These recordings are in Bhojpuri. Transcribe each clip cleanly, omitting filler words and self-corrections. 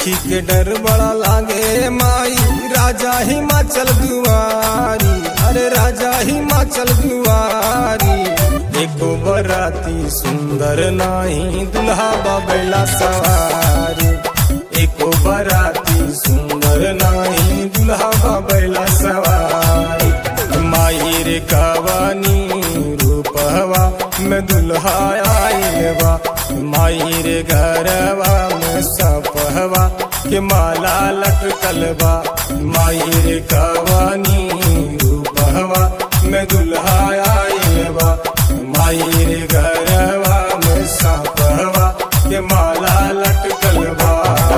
देखी के डर बड़ा लागे माई राजा हिमाचल दुआरी, अरे राजा हिमाचल दुआरी। एको बराती सुंदर नाही दुल्हा बैला सवारी, एको बराती सुंदर नाही दुल्हा बैला सवारी। माई रे कवानी रूपवा में दुल्हा आइल बा, माई रे घरवा में सपहवा के माला लटकल बा। माई रे कवानी रूपवा में दुल्हा आइल बा, माई रे घरवा में सपहवा के माला लटकल बा।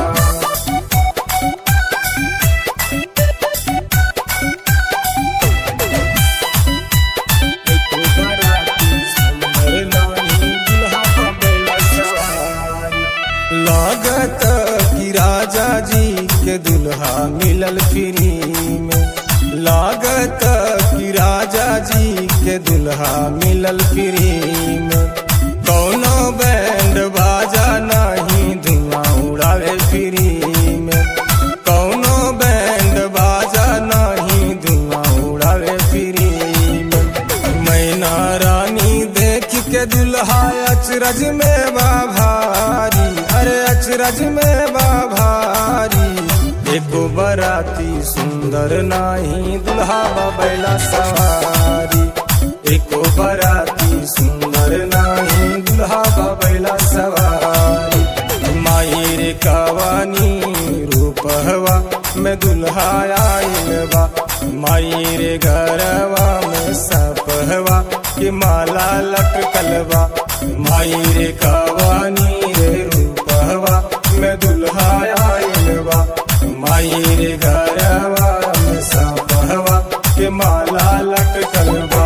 लागत कि राजा जी के दुल्हा मिलल फ्री में, लागत कि राजा जी के दुल्हा मिलल फ्री में। कौनो बैंड बाजा नहीं धुआं उड़ावे फ्री में, कौनो बैंड बाजा नहीं धुआं उड़ावे फ्री में। मैना रानी देख के दुल्हा अचरज में बा भारी, अरे अचरज में बा भारी। एको बराती सुंदर नाही दुल्हा बैला सवारी, एको बराती सुंदर नाही दुल्हा बैला सवारी। माई रे कवानी रूपहवा में दुल्हा आइल बा, माई रे घरवा में सपहवा के माला लटकल बा। माई रे कवानी रे रूपहवा में दुल्हा आइल बा, माई रे घरवा में सपहवा के माला लटकल बा।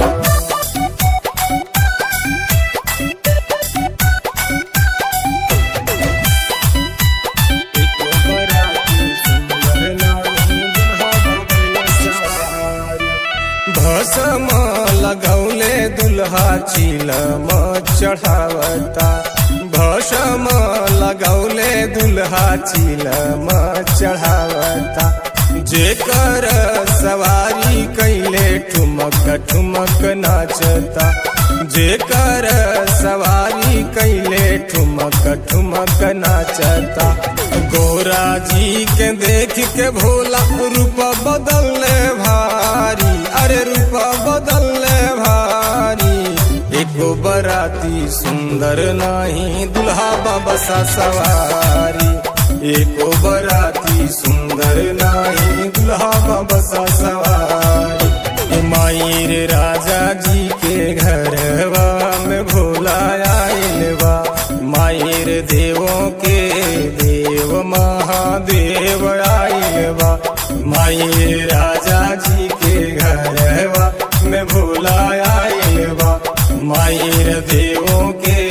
भस्म लगौले दुल्हा चिलम चढ़ावता, भस्म लगौले दुल्हा चिलम चढ़ावता। जेकर सवारी कैले ठुमक ठुमक नाचता, जेकर सवारी कैले ठुमक ठुमक नाचता। गोरा जी के देख के भोला रूप बदलले भारी, अरे रूप बदलले भारी। एको बराती सुंदर नाही दुल्हा बसा सवारी, एको बराती सुंदर नाही दुल्हा बसा सवारी। माई रे राजा जी के घरवा में भोला आइल बा, माई रे देवों के देव महादेव आइल बा। माई रे राजा जी के घरवा में भोला आइल बा, माई रे देवों के